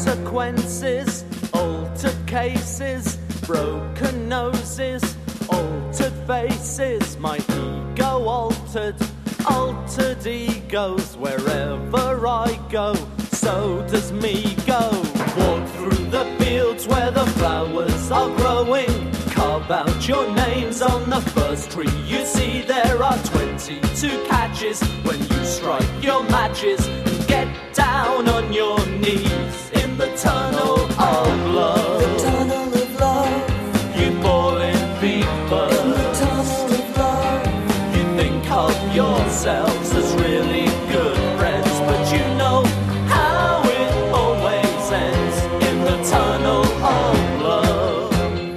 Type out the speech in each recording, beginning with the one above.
consequences, altered cases, broken noses, altered faces, my ego altered, altered egos. Wherever I go, so does me go. Walk through the fields where the flowers are growing, carve out your names on the first tree you see. There are 22 catches when you strike your matches and get down on your knees in the tunnel of love. The tunnel of love. You fall in fever. In the tunnel of love. You think of yourselves as really good friends, but you know how it always ends in the tunnel of love.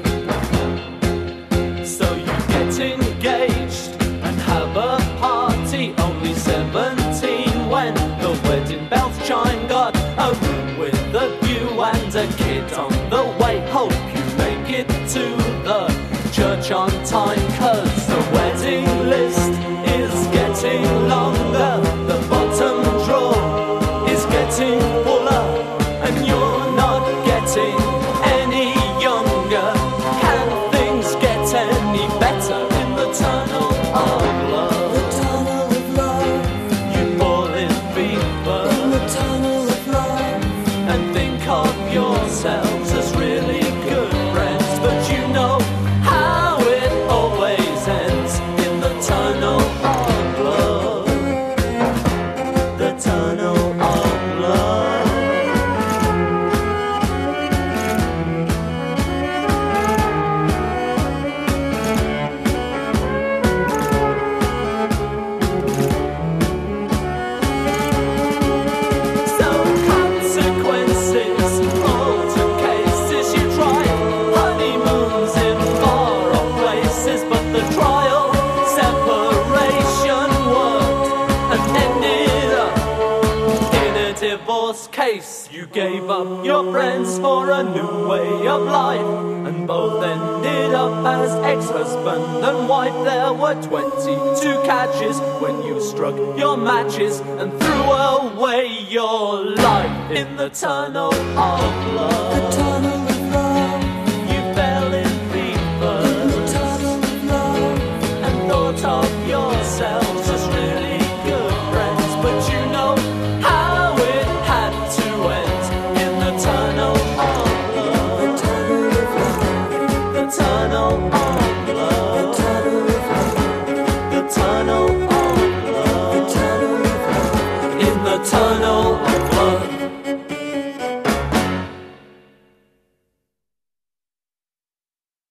So you get engaged and have a party, only 17 when the wedding bells chime. Got a room with a view and a kid on the way. Hope you make it to the church on time, 'cause the wedding list is getting longer, the bottom drawer is getting fuller, and you're not getting any younger. Can things get any better in the tunnel of love? The tunnel of love. You fall in fever In the tunnel of love. and think of yourselves as really good friends, but you know how it always ends in the tunnel of love. The tunnel of love. So consequences, altered cases, you tried honeymoons in far-off places, but the trial separation worked and ended up in a divorce case. You gave up your friends for a new way of life, and both ended up as ex-husband and wife. There were 22 catches when you struck your matches and threw away your life in the tunnel of love. The tunnel of love. You fell in fever In the tunnel of love. and thought of yourselves as really good friends, but you know how it had to end in the tunnel of love. The tunnel of love. The tunnel of The love. tunnel of love. The tunnel of The love. tunnel of love. In the tunnel